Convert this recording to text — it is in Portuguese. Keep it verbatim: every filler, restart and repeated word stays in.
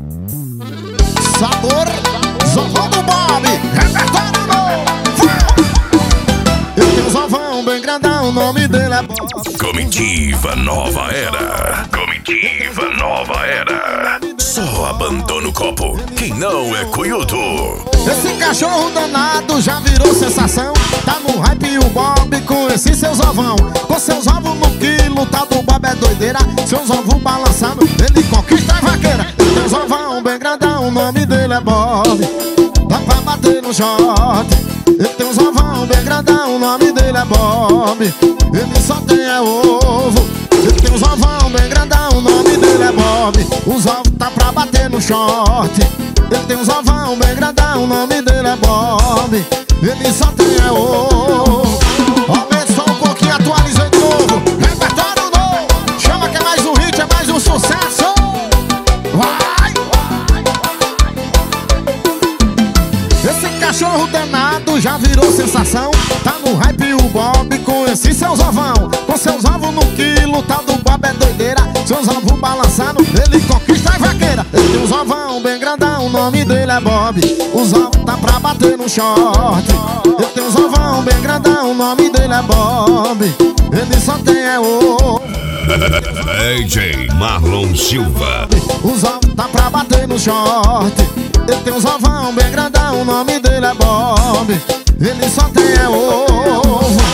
Sabor, Zovão do Bob, repertório novo. Eu tenho um Zovão bem grandão, o nome dele é Bob. Comitiva Nova Era. Comitiva Nova Era. Só abandona o copo quem não é cunhudo. Esse cachorro danado já virou sensação. Tá no hype o Bob com esse seu Zovão. Com seus ovos no quilo, tá do Bob é doideira. Seus ovos balançando, ele conquista a vaqueira. Ele tem um Zovão bem grandão, o nome dele é Bob. Dá pra bater no shot. Ele tem um Zovão bem grandão, o nome dele é Bob. Ele só tem é ovo. Ele tem um Zovão bem grandão, o nome dele é Bob. Os ovos tá pra bater no shot. Ele tem um Zovão bem grandão, o nome dele é Bob. Ele só tem é ovo. Aumenta só um pouquinho, atualizei de novo. Repertório novo. Chama que é mais um hit, é mais um sucesso. Vai! Esse cachorro danado já virou sensação. Tá no hype o Bob com esse seu Zovão. Com seus ovos no quilo, tal do Bob é doideira. Seus ovos balançando, ele conquista a vaqueira. Ele tem um Zovão bem grandão, o nome dele é Bob. Os ovos tá pra bater no short. Ele tem um Zovão bem grandão, o nome dele é Bob. Ele só tem é o D J Marlon Silva. Os ovos tá pra bater no short. Ele tem um Zovão bem grandão, o nome dele é Bob. Ele só tem é ovo.